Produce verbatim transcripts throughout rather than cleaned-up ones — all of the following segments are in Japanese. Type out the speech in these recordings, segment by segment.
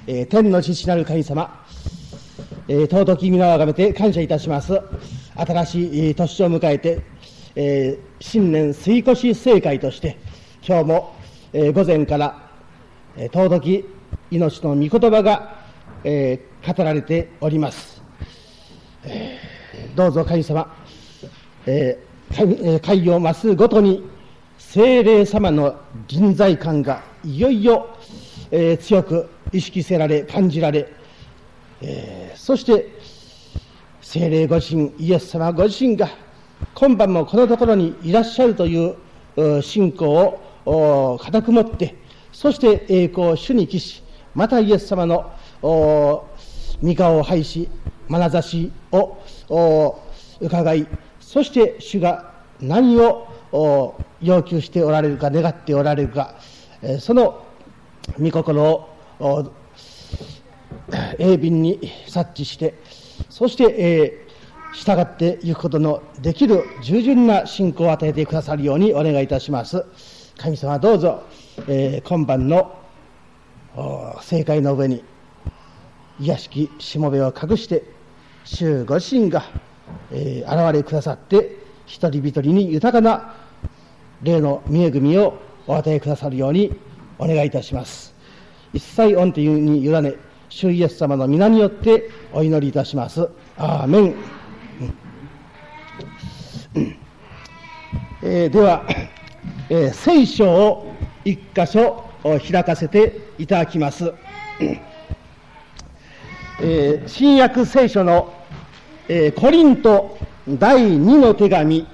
えー、天の父なる神様、えー、尊き皆をあがめて感謝いたします。新しい、えー、年を迎えて、えー、新年水越正会として今日も、えー、午前から、えー、尊き命の御言葉が、えー、語られております。えー、どうぞ神様、えー、会, えー、会を増すごとに聖霊様の臨在感がいよいよ、えー、強く意識せられ感じられ、えー、そして聖霊ご自身、イエス様ご自身が今晩もこのところにいらっしゃるという信仰を固く持って、そして栄光を主に帰し、またイエス様の御顔を拝し、眼差しを伺い、そして主が何を要求しておられるか、願っておられるか、その御心を鋭敏に察知して、そして、えー、従っていくことのできる従順な信仰を与えてくださるようにお願いいたします。神様どうぞ、えー、今晩の聖会の上に卑しきしもべを隠して、主ご自身が、えー、現れくださって、一人一人に豊かな霊の御恵みをお与えくださるようにお願いいたします。一切御手に委ね、主イエス様の皆によってお祈りいたします。アーメン。えー、では、えー、聖書を一箇所開かせていただきます。えー、新約聖書の、えー、コリント第二の手紙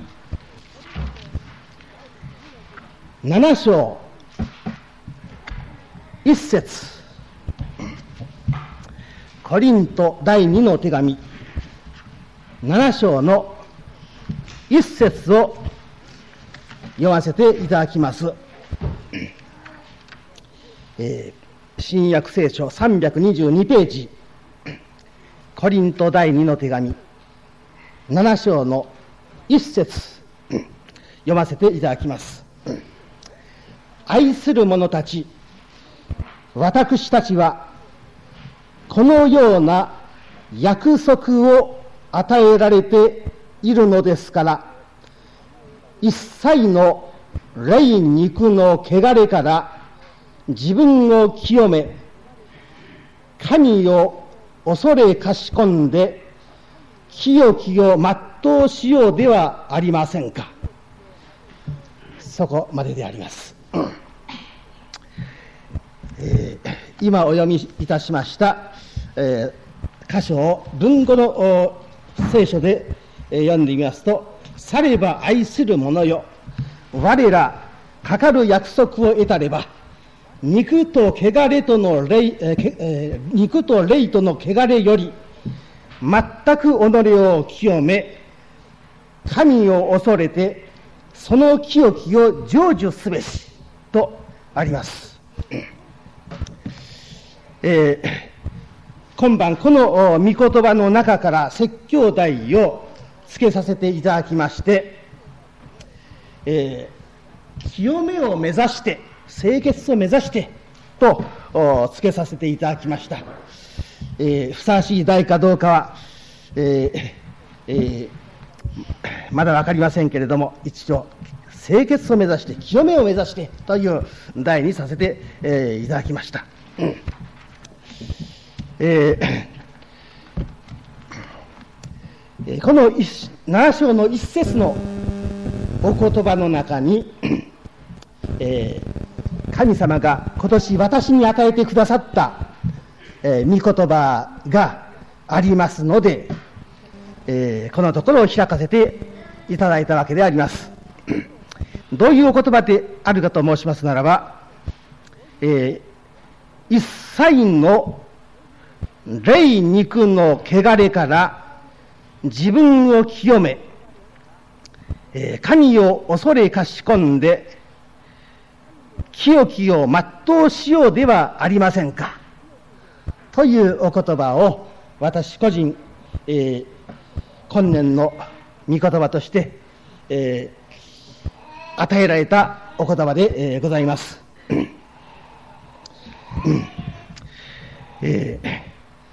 なな章一節、コリント第二の手紙なな章の一節を読ませていただきます。えー、新約聖書さんびゃくにじゅうにページ、コリント第二の手紙なな章の一節読ませていただきます。愛する者たち、私たちはこのような約束を与えられているのですから、一切の霊肉の汚れから自分を清め、神を恐れかしこんで清きを全うしようではありませんか。そこまでであります。えー、今お読みいたしました、えー、箇所を文語の聖書で、えー、読んでみますと、されば愛する者よ、我らかかる約束を得たれば、肉と汚れとの霊、えーえー、肉と霊との汚れより全く己を清め、神を恐れてその清きを成就すべしとあります。えー、今晩この御言葉の中から説教題をつけさせていただきまして、えー、清めを目指して、清潔を目指してとつけさせていただきました。えー、ふさわしい題かどうかは、えーえー、まだ分かりませんけれども、一応清潔を目指して、清めを目指してという題にさせて、えー、いただきました。うんえー、このなな章の一節のお言葉の中に、えー、神様が今年私に与えてくださった、えー、御言葉がありますので、えー、このところを開かせていただいたわけであります。どういうお言葉であるかと申しますならば、えー、一切の霊肉の汚れから自分を清め、えー、神を恐れかしこんで清きを全うしようではありませんかというお言葉を私個人、えー、今年の御言葉として、えー、与えられたお言葉で、えー、ございます。 えー、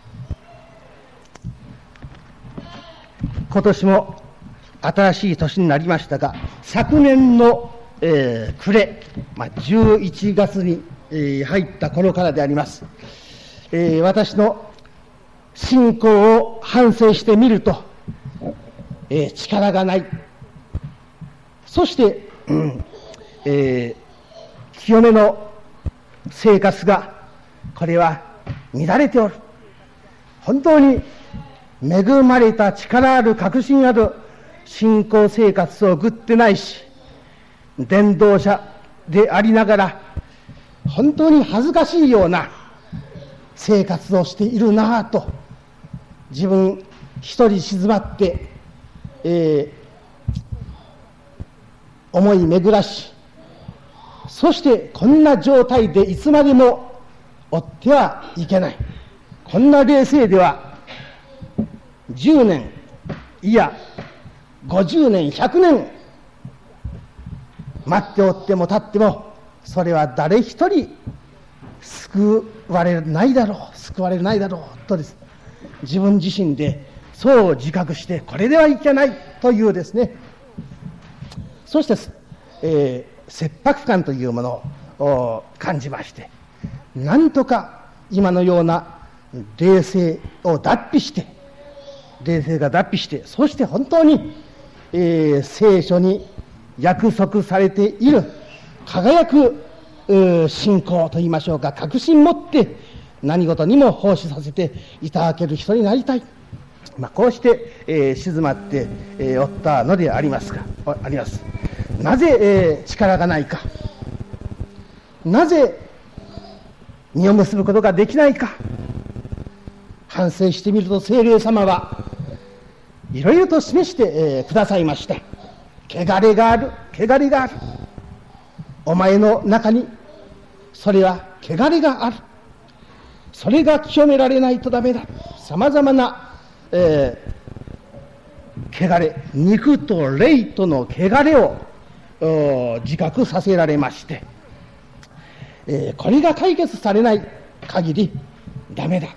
今年も新しい年になりましたが、昨年の、えー、暮れ、まあ、じゅういちがつに、えー、入った頃からであります。えー、私の信仰を反省してみると、えー、力がない。そして、うんえー、清めの生活が、これは乱れておる。本当に恵まれた力ある確信ある信仰生活を送ってないし、伝道者でありながら、本当に恥ずかしいような生活をしているなぁと、自分一人静まって、えー、思い巡らし、そしてこんな状態でいつまでも追ってはいけない。こんな冷静ではじゅうねん、いやごじゅうねん、ひゃくねん待っておっても立っても、それは誰一人救われないだろう、救われないだろうとです、自分自身でそう自覚して、これではいけないというですね、そして、えー、切迫感というものを感じまして、なんとか今のような冷静を脱皮して、冷静が脱皮して、そして本当に、えー、聖書に約束されている輝く信仰といいましょうか、確信持って何事にも奉仕させていただける人になりたい、まあ、こうして、えー、静まって、えー、おったのでありますがあります。なぜ、えー、力がないか、なぜ実を結ぶことができないか、反省してみると、聖霊様はいろいろと示して、えー、くださいました。汚れがある、汚れがある、お前の中にそれは汚れがある、それが清められないとダメだ。さまざまな、えー、汚れ、肉と霊との汚れを自覚させられまして、えー、これが解決されない限りダメだ、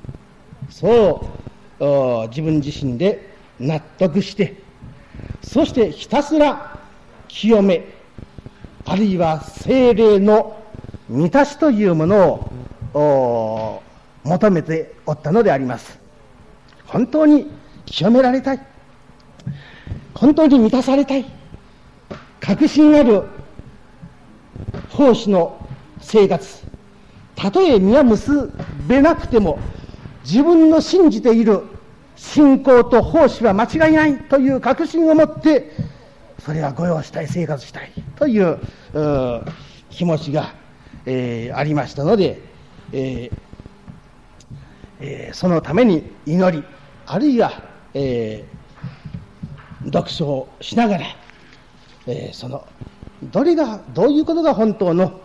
そう自分自身で納得して、そしてひたすら清め、あるいは聖霊の満たしというものを求めておったのであります。本当に清められたい、本当に満たされたい、確信ある奉仕の生活、たとえ実は結べなくても、自分の信じている信仰と奉仕は間違いないという確信を持って、それは御用したい、生活したいという気持ちが、えー、ありましたので、えーえー、そのために祈り、あるいは、えー、読書をしながら、えー、そのどれがどういうことが本当の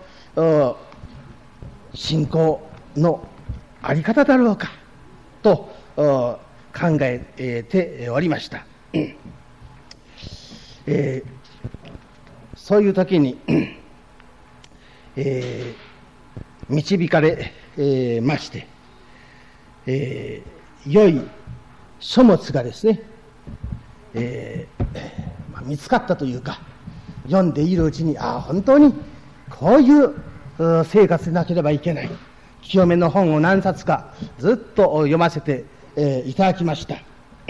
信仰のあり方だろうかと考えておりました。えー、そういう時に、えー、導かれ、えー、まして、えー、良い書物がですね、えーまあ、見つかったというか、読んでいるうちに、ああ本当にこういう生活でなければいけない、清めの本を何冊かずっと読ませて、えー、いただきました。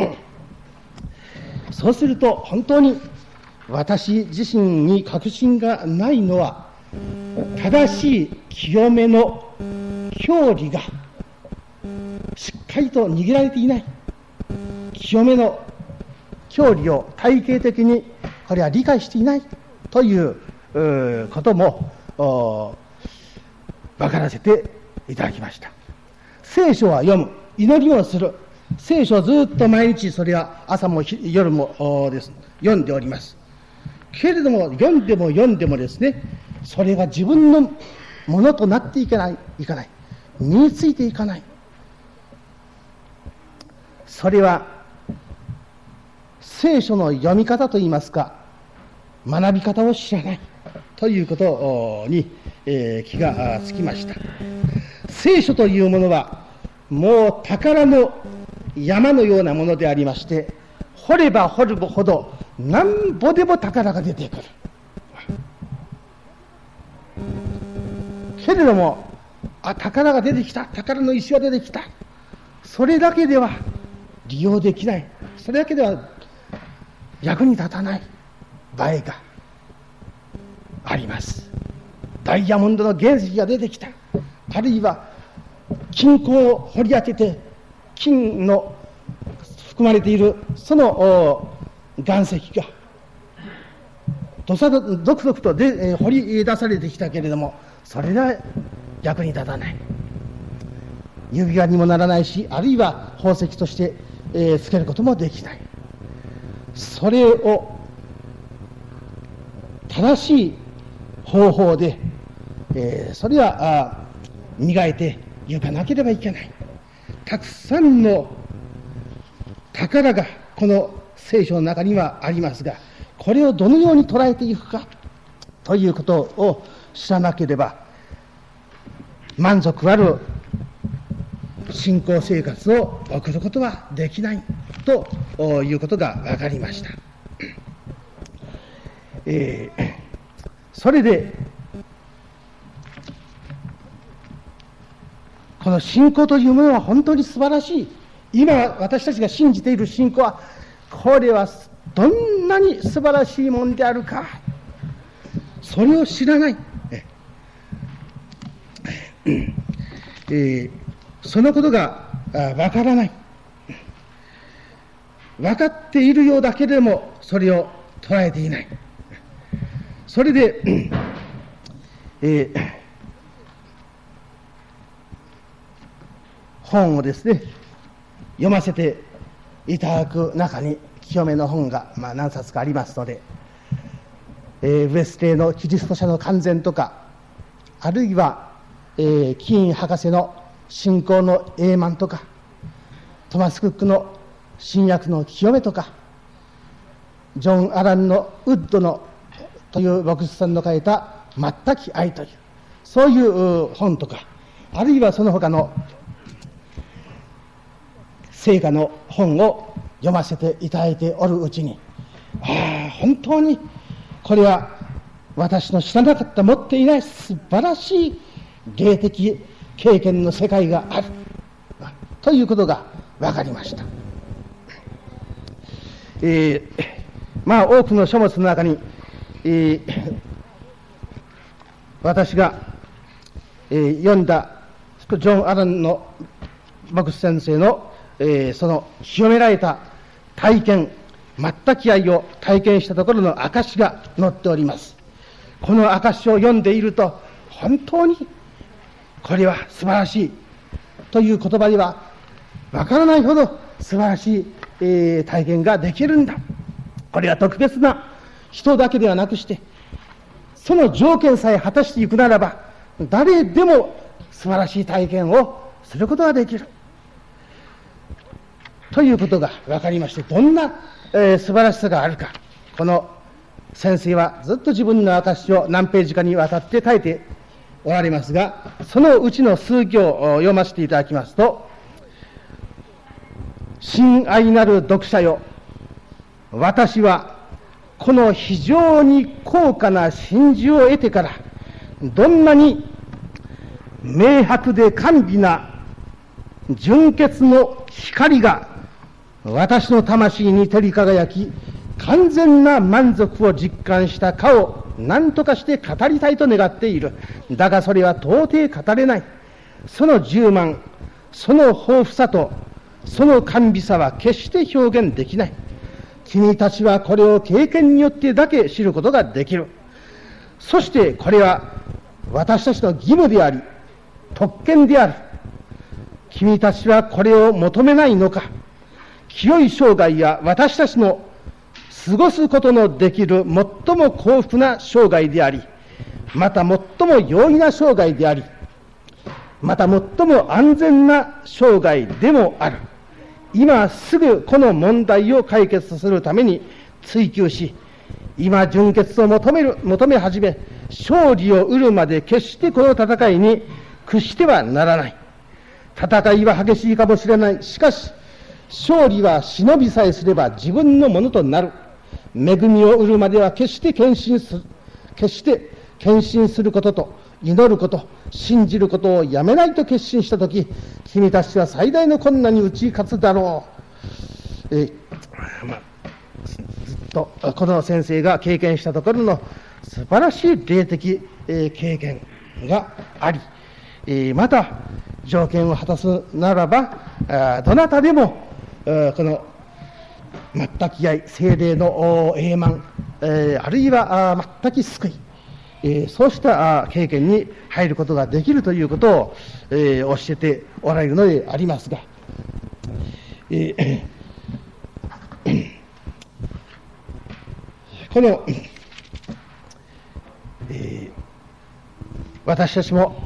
そうすると本当に私自身に確信がないのは、正しい清めの教理がしっかりと握られていない、清めの教理を体系的にこれは理解していないということも分からせていただきました。聖書は読む、祈りをする、聖書をずっと毎日、それは朝も夜もです読んでおります。けれども読んでも読んでもですね、それが自分のものとなっていかない、いかない、身についていかない。それは聖書の読み方といいますか、学び方を知らないということに、えー、気がつきました。聖書というものはもう宝の山のようなものでありまして、掘れば掘るほどなんぼでも宝が出てくる。けれども、あ、宝が出てきた、宝の石が出てきた、それだけでは利用できない、それだけでは役に立たない場合があります。ダイヤモンドの原石が出てきた、あるいは金鉱を掘り当てて金の含まれているその岩石がどさど続々とで、えー、掘り出されてきたけれども、それが役に立たない、指輪にもならないし、あるいは宝石として、えー、つけることもできない。それを正しい方法で、えー、それはあ磨いていかなければいけない。たくさんの宝がこの聖書の中にはありますが、これをどのように捉えていくかということを知らなければ、満足ある信仰生活を送ることはできないということが分かりました。えー、それでこの信仰というものは本当に素晴らしい。今私たちが信じている信仰は、これはどんなに素晴らしいものであるか、それを知らない、えー、そのことがわからない、分かっているようだけれどもそれを捉えていない。それで、えー、本をですね読ませていただく中に、清めの本が、まあ、何冊かありますので、えー、ウェスレーのキリスト者の完全とか、あるいは、えー、キーン博士の信仰の永満とか、トマス・クックの新約の清めとか、ジョン・アランのウッドのという牧師さんの書いた全き愛という、そういう本とか、あるいはその他の聖歌の本を読ませていただいておるうちに、ああ本当にこれは私の知らなかった、持っていない素晴らしい霊的経験の世界があるということが分かりました。えー、まあ多くの書物の中に、えー、私が、えー、読んだジョン・アランの牧師先生の、えー、その清められた体験、全き愛を体験したところの証が載っております。この証を読んでいると、本当にこれは素晴らしいという言葉ではわからないほど素晴らしい、えー、体験ができるんだ。これは特別な人だけではなくして、その条件さえ果たしていくならば、誰でも素晴らしい体験をすることができるということが分かりまして、どんな、えー、素晴らしさがあるか、この先生はずっと自分の証を何ページかにわたって書いておられますが、そのうちの数行を読ませていただきますと、親愛なる読者よ、私はこの非常に高価な真珠を得てから、どんなに明白で甘美な純潔の光が私の魂に照り輝き、完全な満足を実感したかを何とかして語りたいと願っている。だがそれは到底語れない。その充満、その豊富さとその甘美さは決して表現できない。君たちはこれを経験によってだけ知ることができる。そしてこれは私たちの義務であり特権である。君たちはこれを求めないのか。清い生涯や私たちの過ごすことのできる最も幸福な生涯であり、また最も容易な生涯であり、また最も安全な生涯でもある。今すぐこの問題を解決するために追求し、今純潔を求める求め始め、勝利を得るまで決してこの戦いに屈してはならない。 戦いは激しいかもしれない。しかし勝利は忍びさえすれば自分のものとなる。恵みを得るまでは決して献身する決して献身することと祈ること、信じることをやめないと決心したとき、君たちは最大の困難に打ち勝つだろう。えーまあ、ずっとこの先生が経験したところの素晴らしい霊的、えー、経験があり、えー、また条件を果たすならば、あどなたでもこの全くやい聖霊の永満、えー、あるいは全く救い、えー、そうした経験に入ることができるということを、えー、教えておられるのでありますが、えー、この、えー、私たちも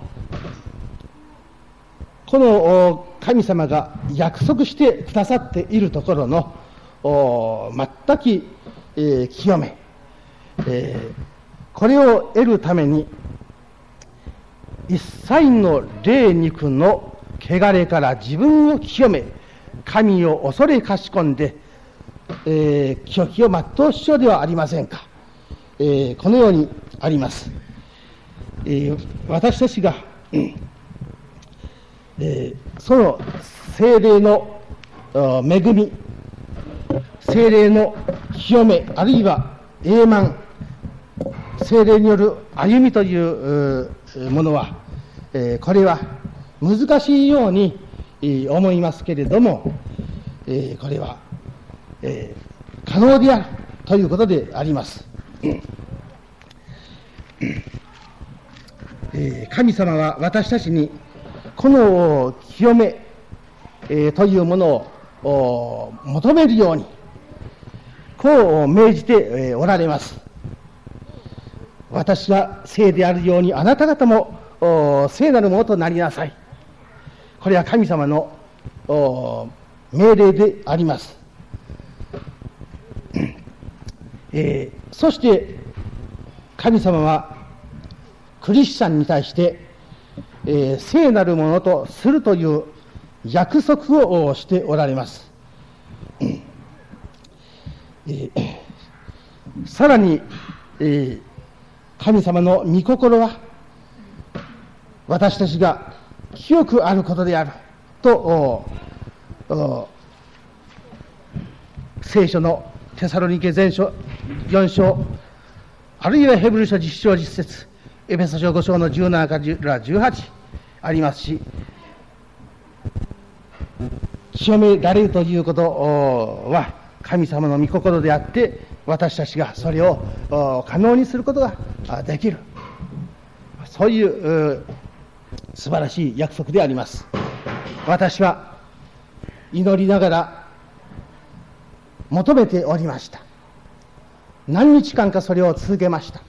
この神様が約束してくださっているところの全く、えー、清め、えー、これを得るために一切の霊肉の汚れから自分を清め、神を恐れかしこんで、えー、清きを全うしようではありませんか。えー、このようにあります。えー、私たちが、うんえー、その聖霊の恵み、聖霊の清め、あるいは永満、聖霊による歩みというものは、えー、これは難しいように思いますけれども、えー、これは、えー、可能であるということであります。えー、神様は私たちにこの清め、えー、というものを求めるようにこう命じておられます。私が聖であるようにあなた方も聖なるものとなりなさい。これは神様の命令であります。えー、そして神様はクリスチャンに対して、えー、聖なるものとするという約束をしておられます。えー、さらに、えー、神様の御心は私たちが清くあることであると聖書のテサロニケ前書よん章、あるいはヘブル書じゅっ章じゅっ節、エペソ書ご章のじゅうななからじゅうはちありますし、清められるということは神様の御心であって、私たちがそれを可能にすることができる、そういう素晴らしい約束であります。私は祈りながら求めておりました。何日間かそれを続けました。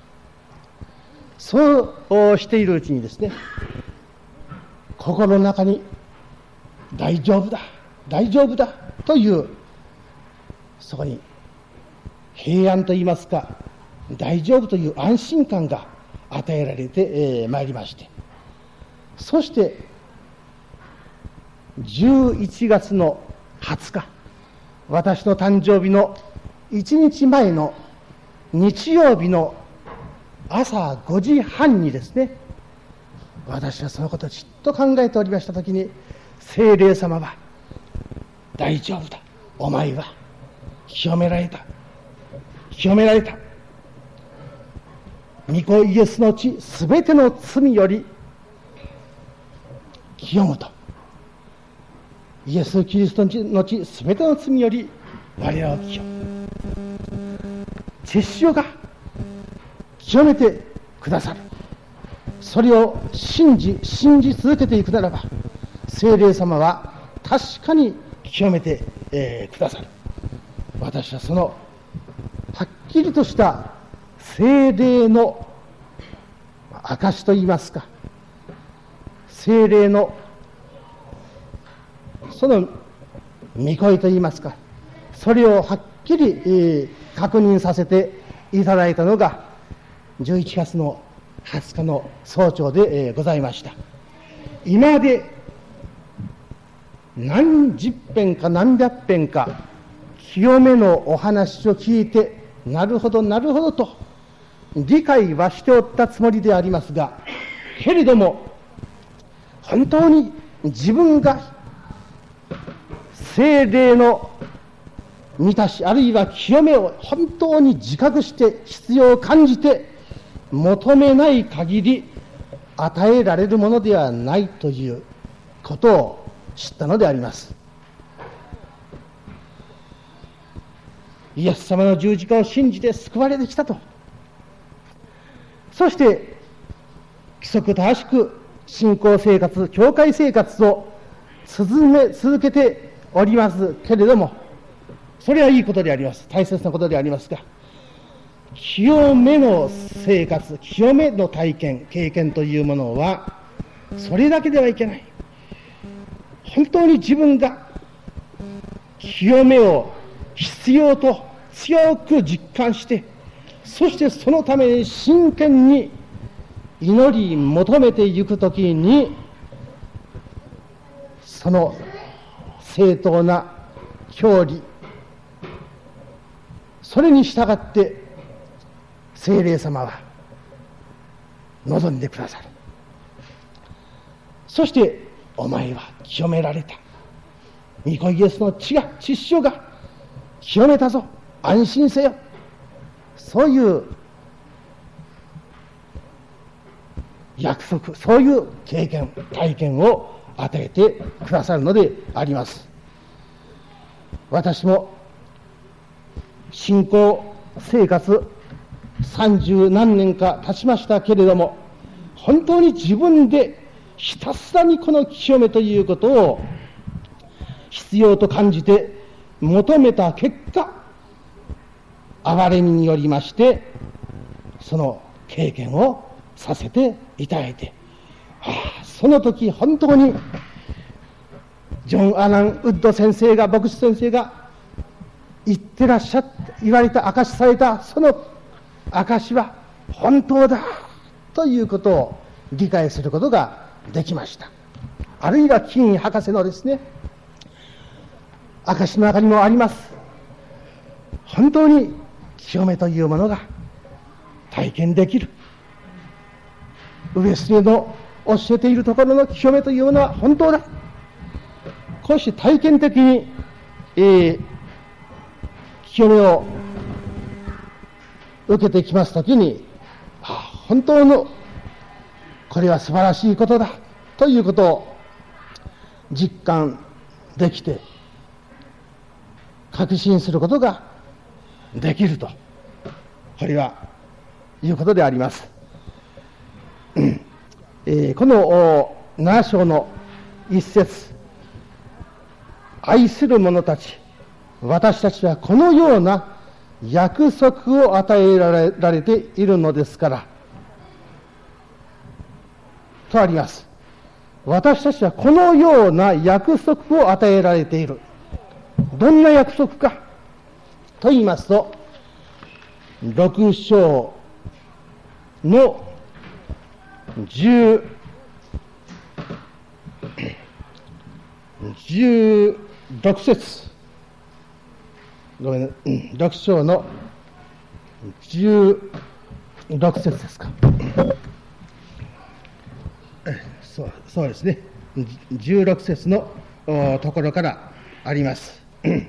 そうしているうちにですね、心の中に大丈夫だ大丈夫だという、そこに平安といいますか、大丈夫という安心感が与えられてまいりまして、そしてじゅういちがつのはつか、私の誕生日のいちにちまえの日曜日の朝ごじはんにですね、私はそのことをじっと考えておりましたときに、聖霊様は大丈夫だ、お前は清められた清められた、御子イエスの血すべての罪より清むと、イエス・キリストの血すべての罪より我らを清む、血潮が清めてくださる。それを信じ信じ続けていくならば、聖霊様は確かに清めて、えー、くださる。私はそのはっきりとした聖霊の証といいますか、聖霊のその御声といいますか、それをはっきり、えー、確認させていただいたのがじゅういちがつのはつかの早朝で、えー、ございました。今まで何十遍か何百遍か清めのお話を聞いて、なるほどなるほどと理解はしておったつもりでありますが、けれども本当に自分が聖霊の満たし、あるいは清めを本当に自覚して必要を感じて求めない限り与えられるものではないということを知ったのであります。イエス様の十字架を信じて救われてきたと、そして規則正しく信仰生活、教会生活を続め続けておりますけれども、それはいいことであります。大切なことでありますが、清めの生活、清めの体験、経験というものはそれだけではいけない。本当に自分が清めを必要と強く実感して、そしてそのために真剣に祈り求めていくときに、その正当な教理、それに従って聖霊様は望んでくださる。そしてお前は清められた、御子イエスの血が血潮が清めたぞ、安心せよ、そういう約束、そういう経験体験を与えてくださるのであります。私も信仰生活三十何年か経ちましたけれども、本当に自分でひたすらにこの清めということを必要と感じて求めた結果、憐れみによりましてその経験をさせていただいて、はあ、その時本当にジョン・アラン・ウッド先生が、牧師先生が言ってらっしゃって言われた、証しされたその証は本当だということを理解することができました。あるいは金井博士のですね、証の中にもあります。本当に清めというものが体験できる。ウェスレーの教えているところの清めというものは本当だ。こうして体験的に、えー、清めを受けてきますときに、ああ、本当のこれは素晴らしいことだということを実感できて確信することができると、これはいうことであります。えー、このなな章の一節、愛する者たち、私たちはこのような約束を与えられ、られているのですからとあります。私たちはこのような約束を与えられている。どんな約束かと言いますと、ろく章の10、じゅうろく節、ごめんなさい、ろく章のじゅうろく節ですか。そう、そうですね、じゅうろく節のところからあります。え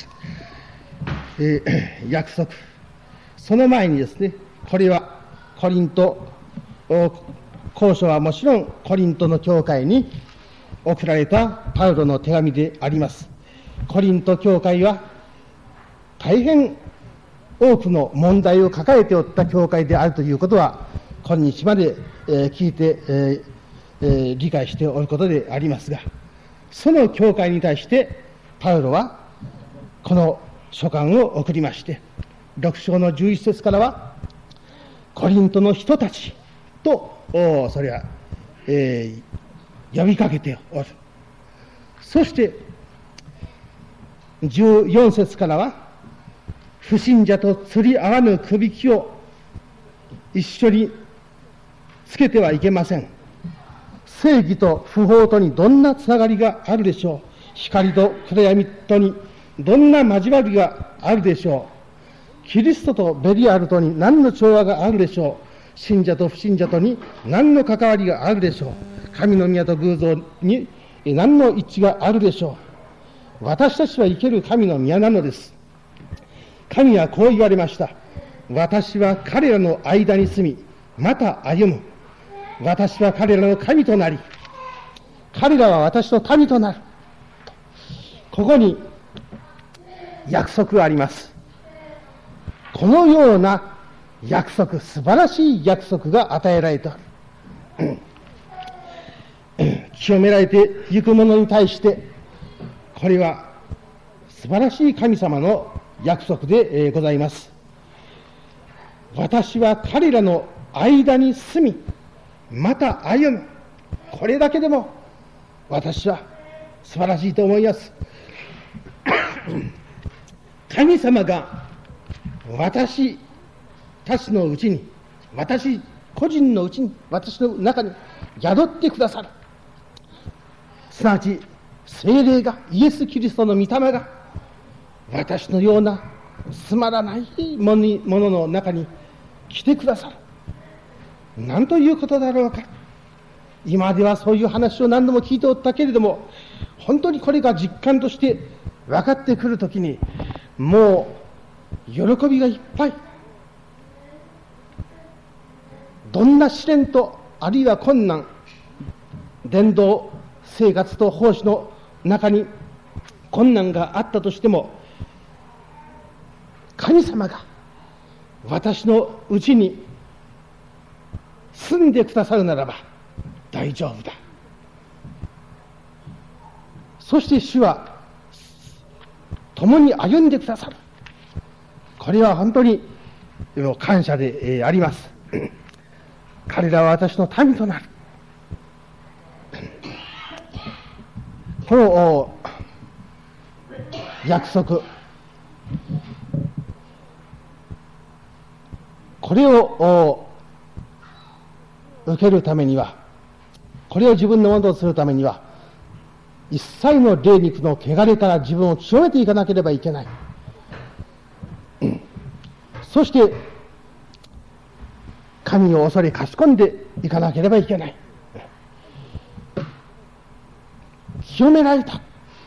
ー、約束、その前にですね、これはコリント交渉はもちろんコリントの教会に送られたパウロの手紙であります。コリント教会は大変多くの問題を抱えておった教会であるということは今日まで、えー、聞いて、えーえー、理解しておることでありますが、その教会に対してパウロはこの書簡を送りまして、ろく章のじゅういち節からはコリントの人たちとそれは、えー、呼びかけておる。そしてじゅうよん節からは不信者と釣り合わぬくびきを一緒につけてはいけません。正義と不法とにどんなつながりがあるでしょ光と暗闇とにどんな交わりがあるでしょう。キリストとベリアルとに何の調和があるでしょう。信者と不信者とに何の関わりがあるでしょう。神の宮と偶像に何の一致があるでしょう。私たちは生ける神の宮なのです。神はこう言われました。私は彼らの間に住み、また歩む。私は彼らの神となり、彼らは私の民となる。ここに約束があります。このような約束、素晴らしい約束が与えられておる。清められていく者に対して、これは素晴らしい神様の約束でございます。私は彼らの間に住み、また歩む。これだけでも私は素晴らしいと思います。神様が私たちのうちに、私個人のうちに、私の中に宿ってくださる。すなわち聖霊が、イエス・キリストの御霊が私のようなつまらないものの中に来てくださる。何ということだろうか。今まではそういう話を何度も聞いておったけれども、本当にこれが実感として分かってくるときに、もう喜びがいっぱい。どんな試練と、あるいは困難、伝道生活と奉仕の中に困難があったとしても、神様が私のうちに住んでくださるならば大丈夫だ。そして主は共に歩んでくださる。これは本当に感謝であります。彼らは私の民となる。この約束、これを受けるためには、これを自分のものとするためには、一切の霊肉の汚れから自分を清めていかなければいけない。そして神を恐れかしこんでいかなければいけない。清められた。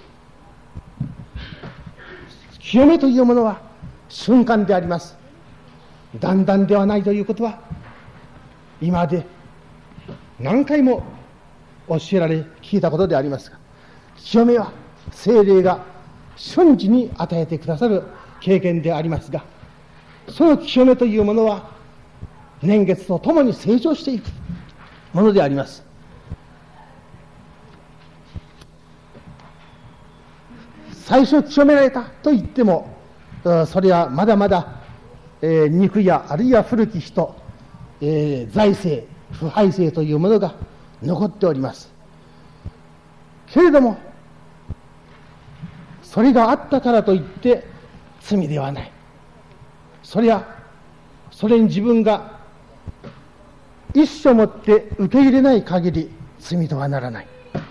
清めというものは瞬間であります。だんだんではないということは今まで何回も教えられ聞いたことでありますが、清めは聖霊が瞬時に与えてくださる経験でありますが、その清めというものは年月とともに成長していくものであります。最初清められたと言っても、それはまだまだ、えー、肉やあるいは古き人、えー、財政腐敗性というものが残っております。けれどもそれがあったからといって罪ではない。それはそれに自分が一生もって受け入れない限り罪とはならない。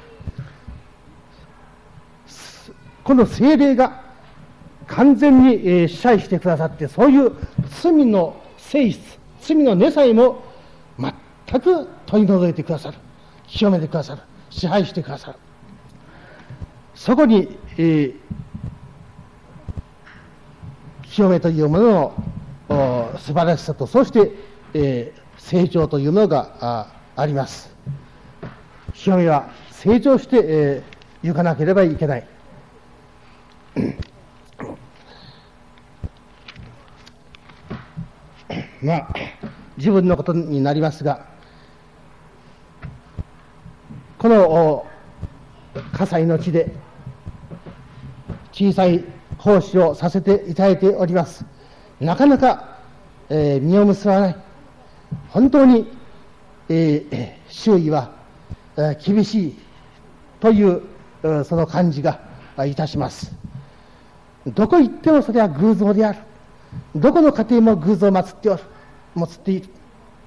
この聖霊が完全に、えー、支配してくださって、そういう罪の性質、罪の根さえも全く取り除いてくださる、清めてくださる、支配してくださる。そこに、えー、清めというものの素晴らしさと、そして、えー、成長というのが あ, あります。清めは成長して、えー、行かなければいけない。まあ自分のことになりますが、この葛西の地で小さい奉仕をさせていただいております。なかなか、えー、実を結ばない。本当に、えー、周囲は、えー、厳しいという、えー、その感じがいたします。どこ行ってもそれは偶像である。どこの家庭も偶像を祀っておる、祀っている。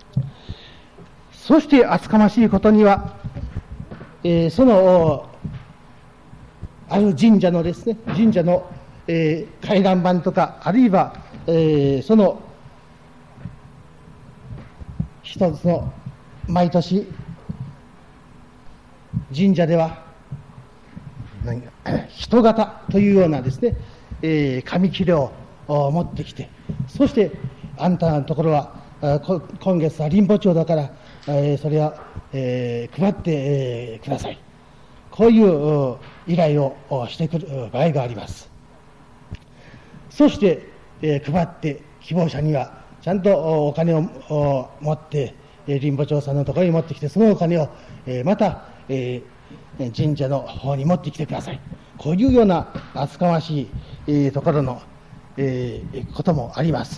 そして厚かましいことには、えー、そのある神社のですね、神社の、えー、回覧板とか、あるいは、えー、その一つの毎年神社では人型というようなですね、えー、紙切れを持ってきて、そしてあんたのところは今月は林保町だから、えー、それは、えー、配って、えー、ください。こういう依頼をしてくる場合があります。そして、えー、配って希望者にはちゃんとお金を持って林保町さんのところに持ってきて、そのお金を、えー、また、えー、神社の方に持ってきてください。こういうような厚かましい、えー、ところの、えー、こともあります。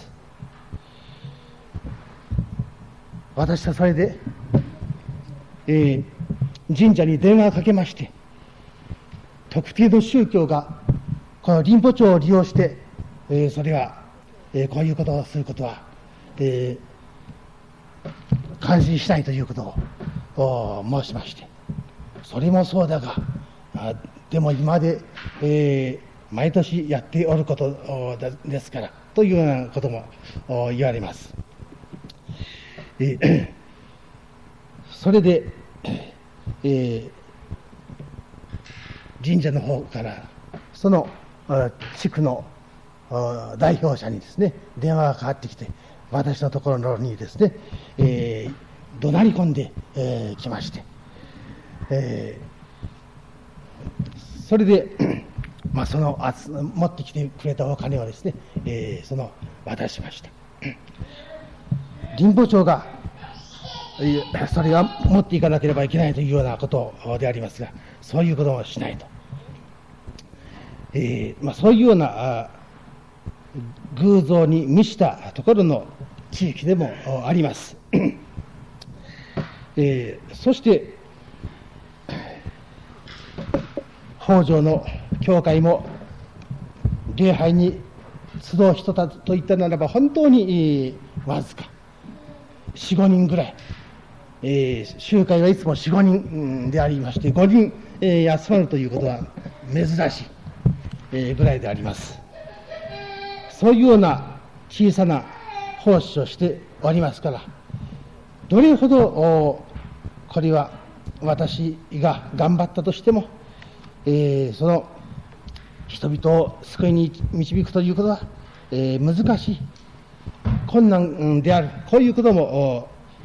私はそれで、えー、神社に電話をかけまして、特定の宗教がこの林保町を利用して、えー、それは、えー、こういうことをすることは、えー、感心しないということを申しまして、それもそうだが、あでも今まで、えー、毎年やっておることですからというようなことも言われます。えー、それで、えー、神社の方からその地区の代表者にですね電話がかかってきて、私のところにですね、えー、怒鳴り込んで、えー、きまして、えー、それで、まあ、その持ってきてくれたお金をですね、えー、その渡しました。林保町がそれは持っていかなければいけないというようなことでありますが、そういうことをしないと、えーまあ、そういうような偶像に満ちたところの地域でもあります。えー、そして北条の教会も礼拝に集う人たちといったならば本当にわずかよん、ごにんぐらい、えー、集会はいつもよん、ごにんでありまして、ごにん、えー、集まるということは珍しい、えー、ぐらいであります。そういうような小さな奉仕をしておりますから、どれほどこれは私が頑張ったとしても、えー、その人々を救いに導くということは、えー、難しい困難である、こういうことも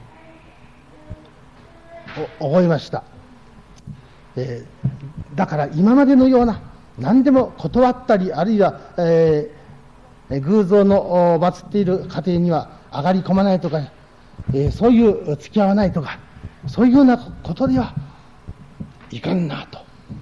思いました。えー、だから今までのような何でも断ったり、あるいは、えー、偶像の祀っている家庭には上がり込まないとか、えー、そういう付き合わないとか、そういうようなことではいかんなと、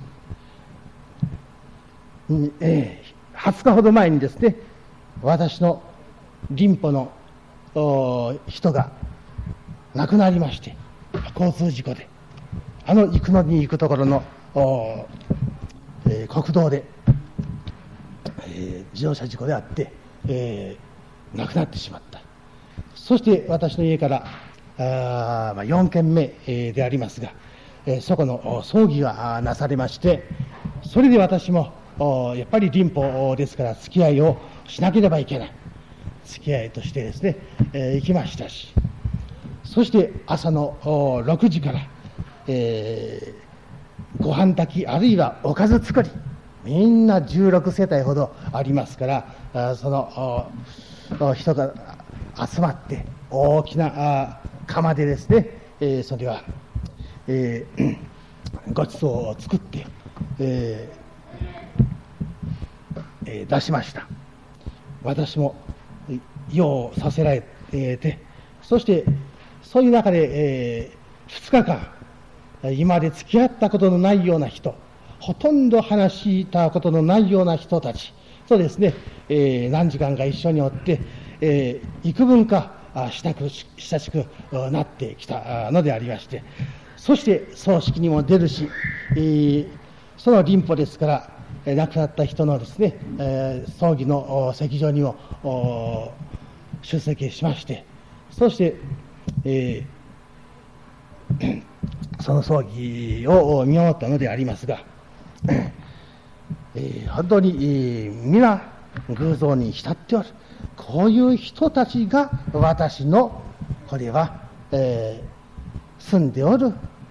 えー、はつかほど前にですね、私の林保の人が亡くなりまして、交通事故であの生野に行くところの、えー、国道で、えー、自動車事故であって、えー、亡くなってしまった。そして私の家からあ、まあ、よんけんめ、えー、でありますが、えー、そこの葬儀がなされまして、それで私もやっぱり林保ですから付き合いをしなければいけない、付き合いとしてですね、えー、行きましたし、そして朝のろくじから、えー、ご飯炊き、あるいはおかず作り、みんなじゅうろくせたいほどありますから、あその人が集まって大きな釜でですね、えー、それは、えー、ごちそうを作って、えーえー、出しました。私も用をさせられて、そしてそういう中で、えー、ふつかかん今まで付き合ったことのないような人、ほとんど話したことのないような人たちとですね、えー、何時間か一緒におって、えー、幾分か親しくなってきたのでありまして、そして葬式にも出るし、えー、その林保ですから、えー、亡くなった人のですね、えー、葬儀の席上にも出席しまして、そして、えー、その葬儀を見守ったのでありますが、 えー、本当に、えー、皆偶像に浸っておる、こういう人たちが私のこれは、えー、住んでおる、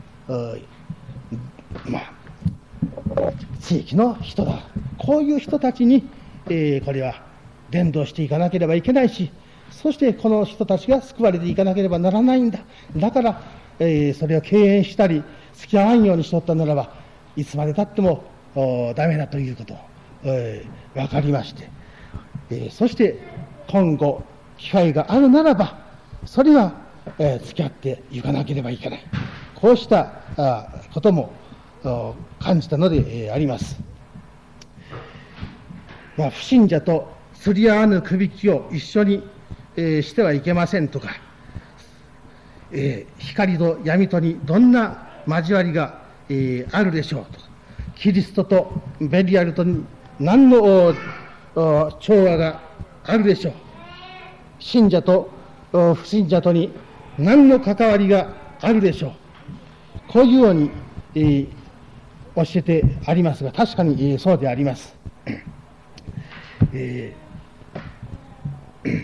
まあ、地域の人だ。こういう人たちに、えー、これは伝道していかなければいけないし、そしてこの人たちが救われていかなければならないんだ。だから、えー、それを敬遠したり付き合わんようにしとったならば、いつまでたってもダメだということを、えー、分かりまして、えー、そして今後機会があるならば、それは、えー、付き合っていかなければいけない、こうしたあことも感じたので、えー、あります。まあ、不信者と釣り合わぬくびきを一緒に、えー、してはいけませんとか、えー、光と闇とにどんな交わりが、えー、あるでしょうとか、キリストとベリアルとに何の調和があるでしょう、信者と不信者とに何の関わりがあるでしょう、こういうように、えー、教えてありますが、確かに、えー、そうであります。えー、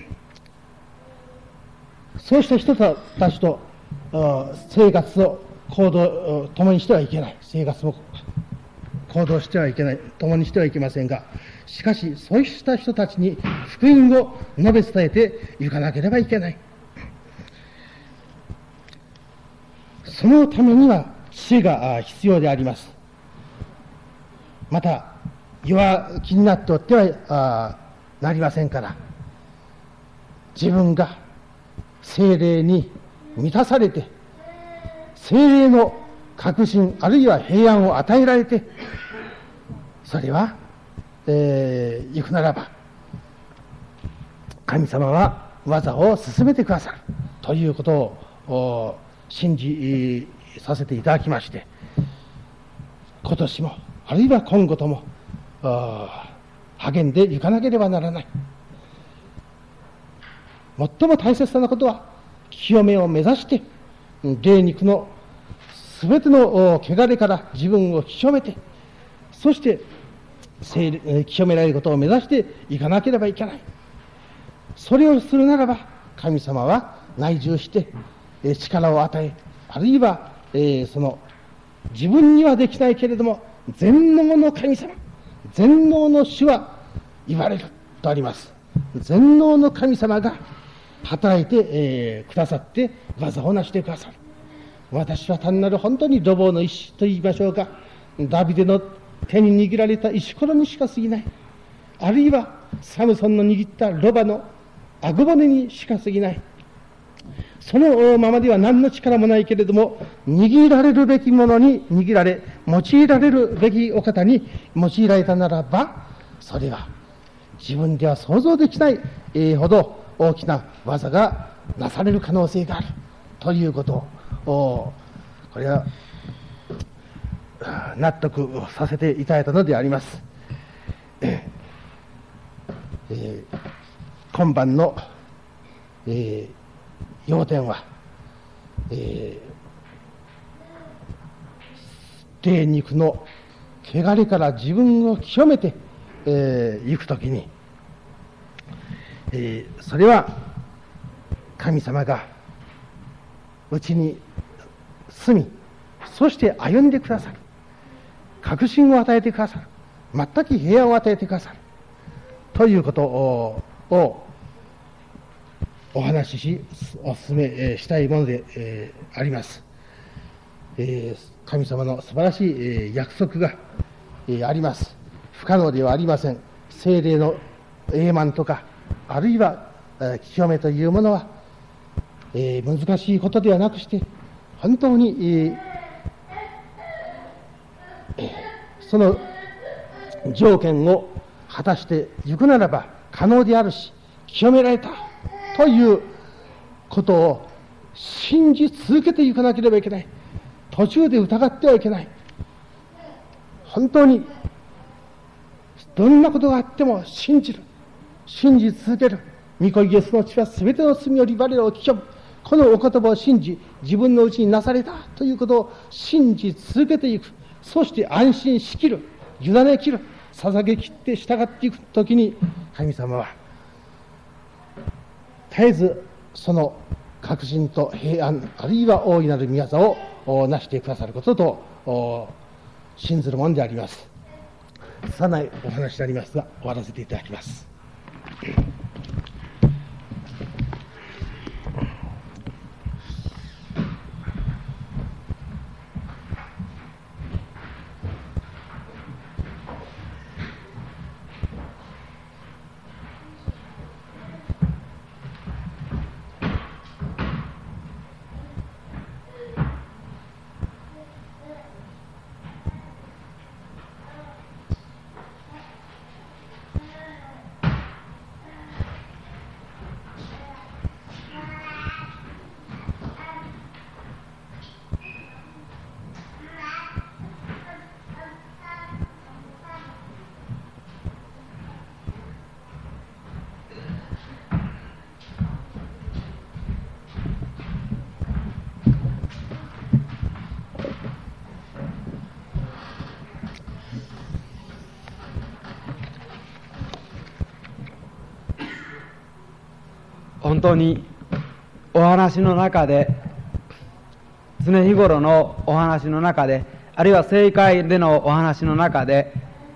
そうした人たちと生活を行動を共にしてはいけない、生活も行動してはいけない、共にしてはいけませんが、しかしそうした人たちに福音を述べ伝えていかなければいけない。そのためには知恵が必要であります。また弱気になっておってはなりませんから、自分が聖霊に満たされて、聖霊の確信あるいは平安を与えられて、それは、えー、行くならば神様は技を進めてくださるということを信じさせていただきまして、今年もあるいは今後とも励んでいかなければならない。最も大切なことは清めを目指して霊肉のすべての汚れから自分を清めて、そして清められることを目指していかなければいけない。それをするならば神様は内住して力を与え、あるいはその自分にはできないけれども全能の神様、全能の主は言われるとあります。全能の神様が働いて、えー、くださって技を成してくださる。私は単なる本当に路傍の石と言いましょうか、ダビデの手に握られた石ころにしか過ぎない、あるいはサムソンの握ったロバのあご骨にしか過ぎない。そのままでは何の力もないけれども、握られるべきものに握られ、用いられるべきお方に用いられたならば、それは自分では想像できないほど大きな技がなされる可能性があるということを、これは納得させていただいたのであります。えー、今晩の、えー要点は、えー、霊肉の汚れから自分を清めて、えー、行くときに、えー、それは神様がうちに住み、そして歩んでくださる、確信を与えてくださる、全く平安を与えてくださるということを、をお話しし、お勧めしたいもので、えー、あります。えー、神様の素晴らしい、えー、約束が、えー、あります。不可能ではありません。聖霊の永満とか、あるいは、えー、清めというものは、えー、難しいことではなくして、本当に、えー、その条件を果たしていくならば可能であるし、清められたということを信じ続けていかなければいけない。途中で疑ってはいけない。本当にどんなことがあっても信じる、信じ続ける。御子イエスの血はすべての罪を我らを清む。このお言葉を信じ、自分のうちになされたということを信じ続けていく。そして安心しきる、委ねきる。 捧げきって従っていくときに、神様は絶えずその確信と平安、あるいは大いなる御業を成してくださることと信ずるものであります。拙いお話でありますが、終わらせていただきます。 本当にお話の中で、常日頃のお話の中で、あるいは正会でのお話の中で、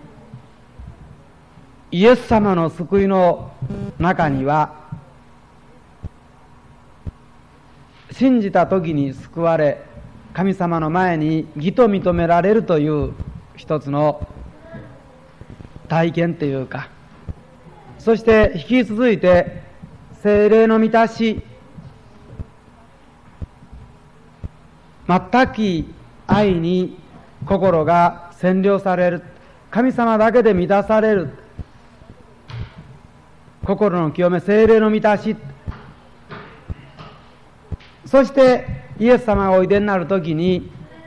イエス様の救いの中には、信じた時に救われ、神様の前に義と認められるという一つの体験というか、そして引き続いて聖霊の満たし、全く愛に心が占領される、神様だけで満たされる、心の清め、聖霊の満たし、そしてイエス様がおいでになるときに、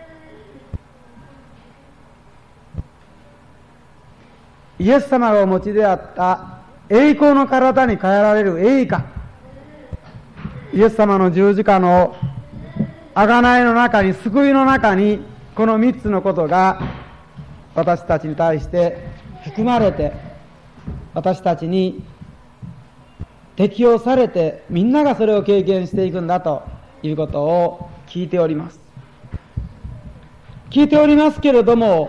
イエス様がお持ちであった栄光の体に変えられる栄華、イエス様の十字架の贖いの中に、救いの中に、この三つのことが私たちに対して含まれて、私たちに適用されて、みんながそれを経験していくんだということを聞いております。聞いておりますけれども、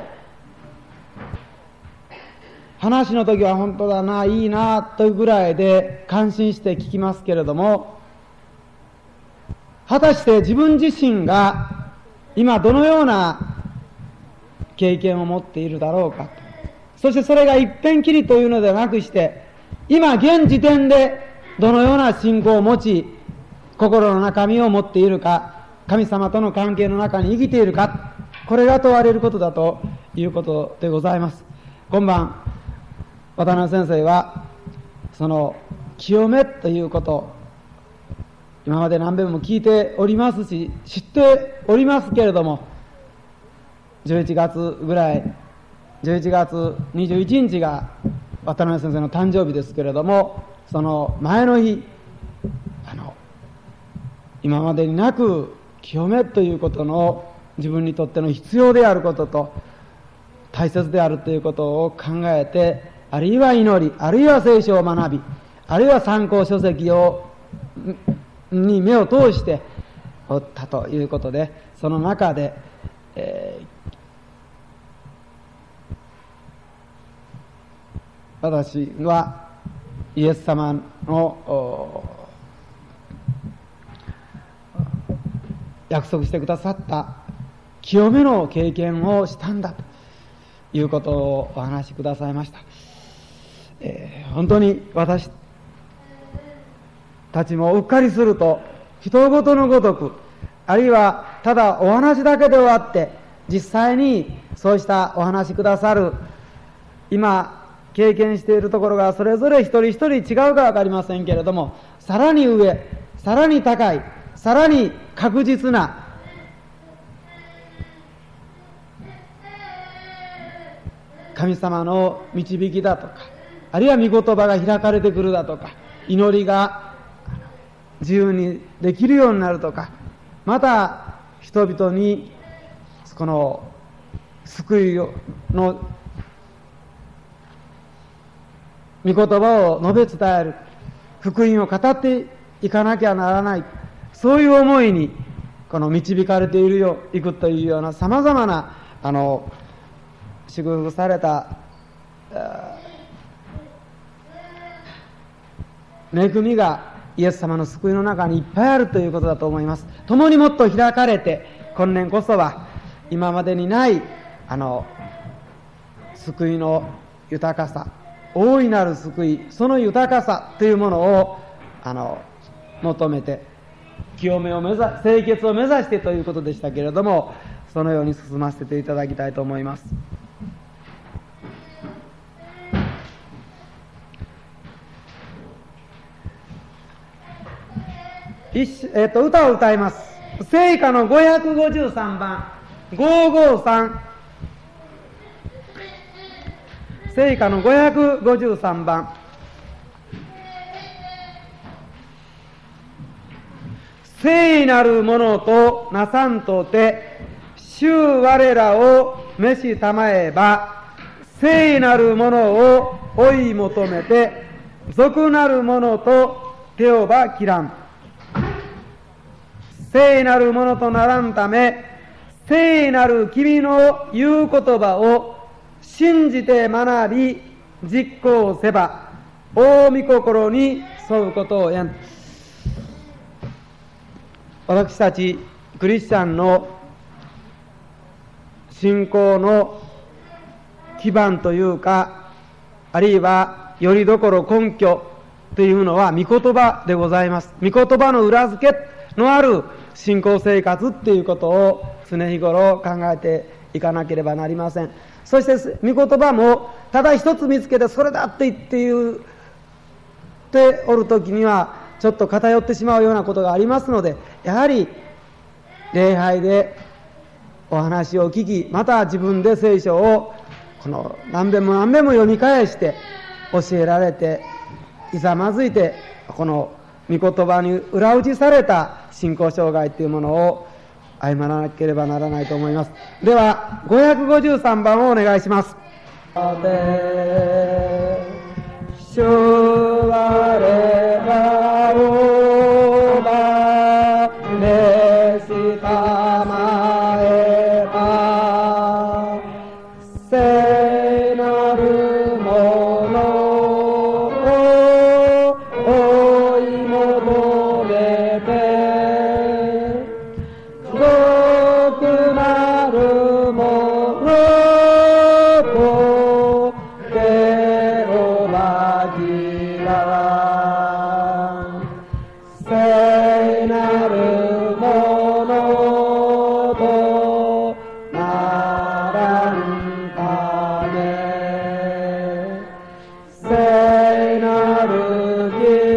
話の時は本当だな、いいなというぐらいで感心して聞きますけれども、果たして自分自身が今どのような経験を持っているだろうか、そしてそれが一遍きりというのではなくして、今現時点でどのような信仰を持ち、心の中身を持っているか、神様との関係の中に生きているか、これが問われることだということでございます。今晩渡辺先生はその清めということ、今まで何遍も聞いておりますし、知っておりますけれども、じゅういちがつぐらい、じゅういちがつにじゅういちにちが渡辺先生の誕生日ですけれども、その前の日、あの今までになく清めということの自分にとっての必要であることと大切であるということを考えて、あるいは祈り、あるいは聖書を学び、あるいは参考書籍をに目を通しておったということで、その中で、えー、私はイエス様の約束してくださった清めの経験をしたんだということをお話しくださいました。えー、本当に私たちもうっかりすると人ごとのごとく、あるいはただお話だけで終わって、実際にそうしたお話しくださる今経験しているところがそれぞれ一人一人違うか分かりませんけれども、さらに上、さらに高い、さらに確実な神様の導きだとか、あるいは御言葉が開かれてくるだとか、祈りが自由にできるようになるとか、また人々にこの救いの御言葉を述べ伝える、福音を語っていかなきゃならない、そういう思いにこの導かれているよいくというようなさまざまなあの祝福された恵みがイエス様の救いの中にいっぱいあるということだと思います。共にもっと開かれて、今年こそは今までにないあの救いの豊かさ、大いなる救い、その豊かさというものをあの求めて、清めを目指清潔を目指してということでしたけれども、そのように進ませていただきたいと思います。一えっと歌を歌います。聖歌のごひゃくごじゅうさんばん、ごひゃくごじゅうさん、聖歌のごひゃくごじゅうさんばん。聖なるものとなさんとて、主我らを召したまえば、聖なるものを追い求めて、俗なるものと手をば切らん。聖なるものとならんため、聖なる君の言う言葉を信じて学び実行せば、大御心に沿うことをやん。私たちクリスチャンの信仰の基盤というか、あるいはよりどころ根拠というのは御言葉でございます。御言葉の裏付けのある信仰生活っていうことを常日頃考えていかなければなりません。そして御言葉もただ一つ見つけてそれだって言って言っておるときにはちょっと偏ってしまうようなことがありますので、やはり礼拝でお話を聞き、また自分で聖書をこの何遍も何遍も読み返して教えられて、いざまずいてこの御言葉に裏打ちされた信仰障害というものを歩まなければならないと思います。ではごひゃくごじゅうさんばんをお願いします。主我らを召したまえば、聖なるものを追い求めて、俗なるものと手をば切らん。聖なるものとならんため、聖なる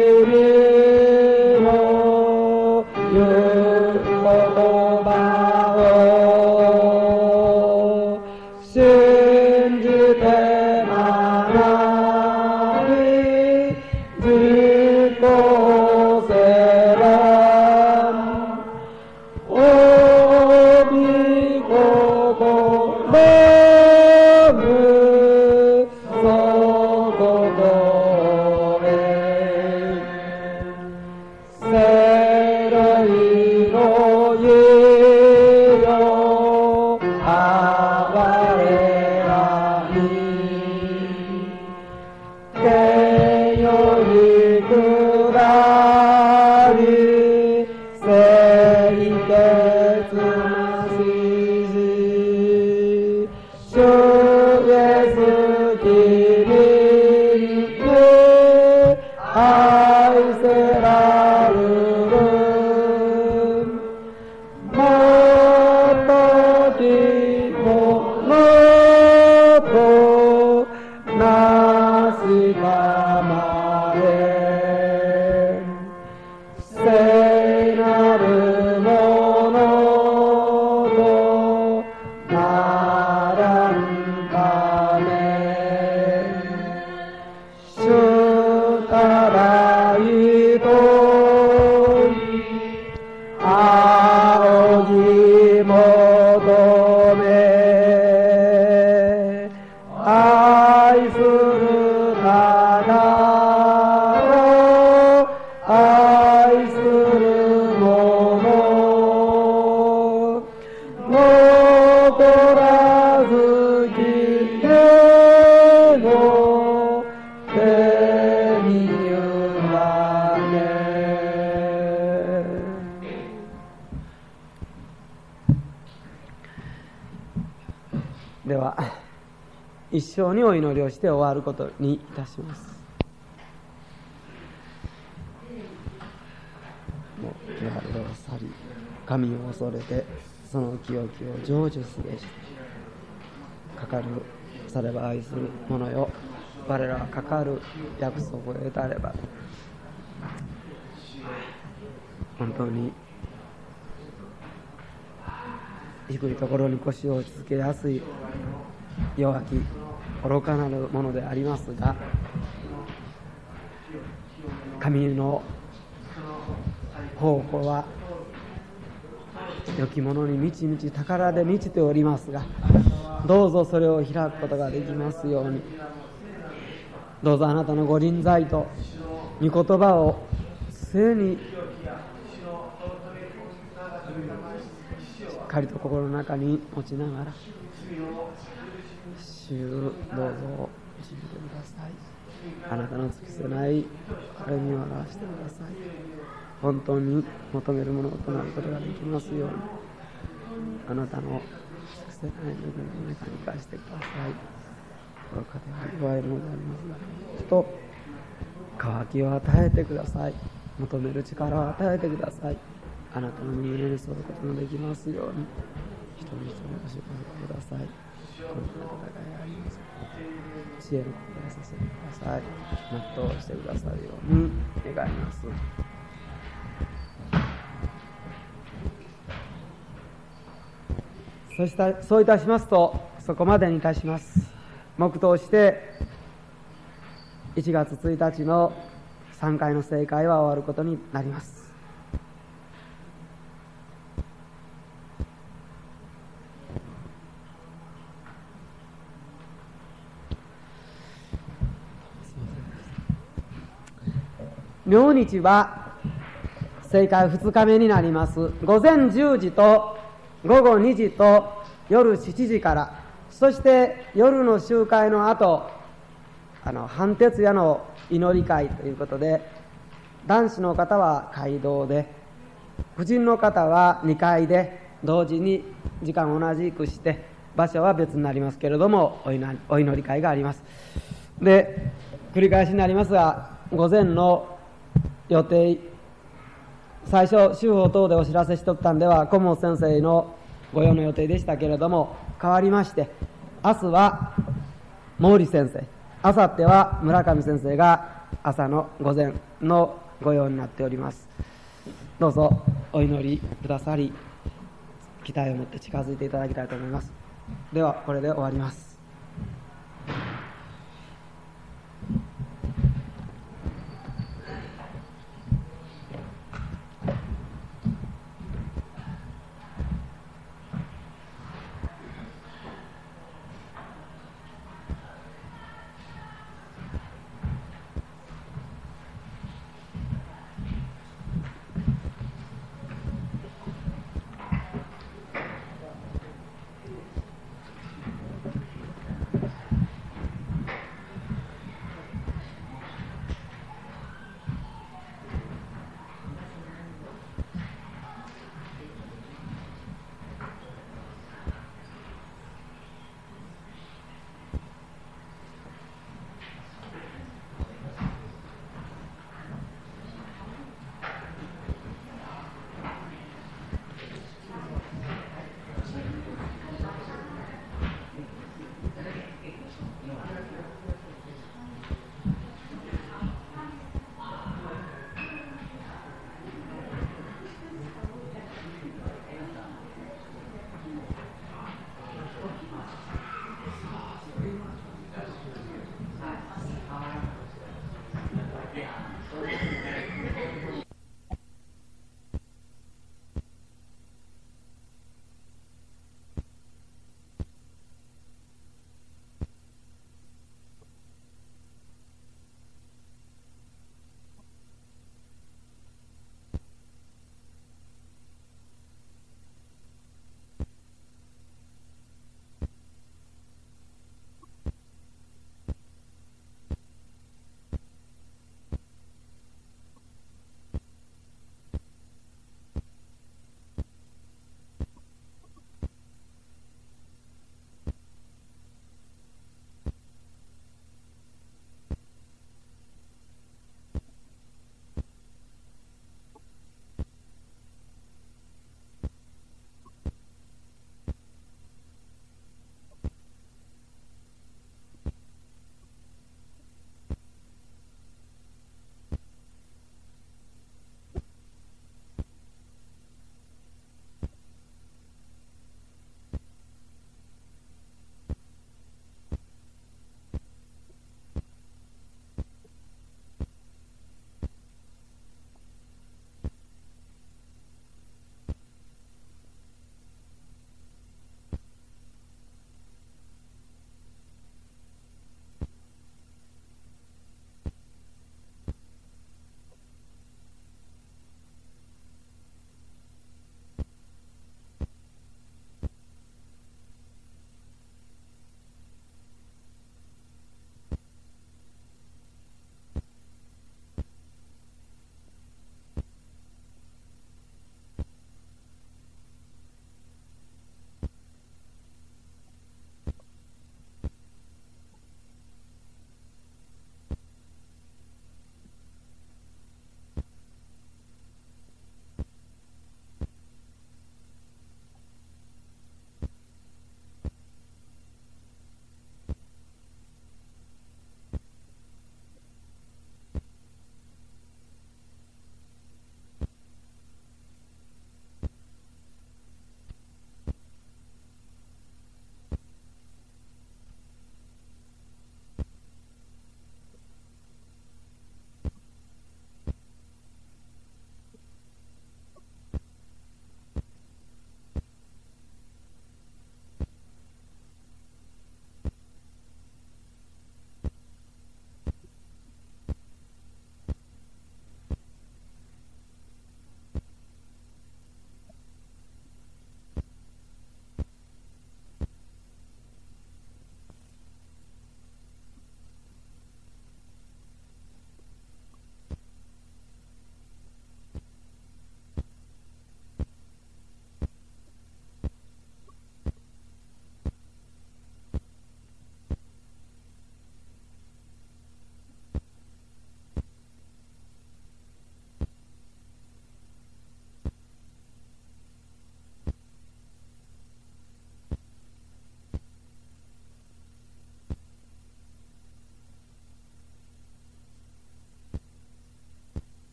君の言う言葉を信じて学び実行せば、大御心むそことへ、聖霊の家よあれらに、天より下り清潔な指示、主イエスキリスト愛せられる、もときものとなしたまえ、聖なるものとならんため、主からいと仰ぎ求め、愛する方らずきても手にゆまね。では一生にお祈りをして終わることにいたします。もう我を去り神を恐れてその清きを成就すべし。かかるされば愛する者よ、我らはかかる約束を得たれば。本当に低いところに腰を落ち着けやすい弱き愚かなるものでありますが、神の方法は良きものに満ち満ち宝で満ちておりますが、どうぞそれを開くことができますように。どうぞあなたのご臨在と御言葉を常にしっかりと心の中に持ちながら、主どうぞ導いてください。あなたの尽きせない歩みを表してください。本当に求めるものとなることができますように、あなたの尽きせない恵みの中に返してください。愚かでは弱いものでありますが、と渇きを与えてください。求める力を与えてください。あなたの身に沿うことができますように、一人一人お仕事ください。この戦いがあります。知恵の心をさせてください。全うしてくださるように願います。そしたそういたしますと、そこまでにいたします。黙祷していちがつついたちのさんかいの聖会は終わることになります。明日は聖会ふつかめになります。午前じゅうじと午後にじと夜しちじから、そして夜の集会の後、あの半徹夜の祈り会ということで、男子の方は会堂で、婦人の方はにかいで同時に時間を同じくして、場所は別になりますけれども、お祈り、お祈り会があります。で、繰り返しになりますが、午前の予定、最初州法等でお知らせしとったんでは顧問先生の御用の予定でしたけれども、変わりまして、明日は毛利先生、明後日は村上先生が朝の午前の御用になっております。どうぞお祈りくださり、期待を持って近づいていただきたいと思います。ではこれで終わります。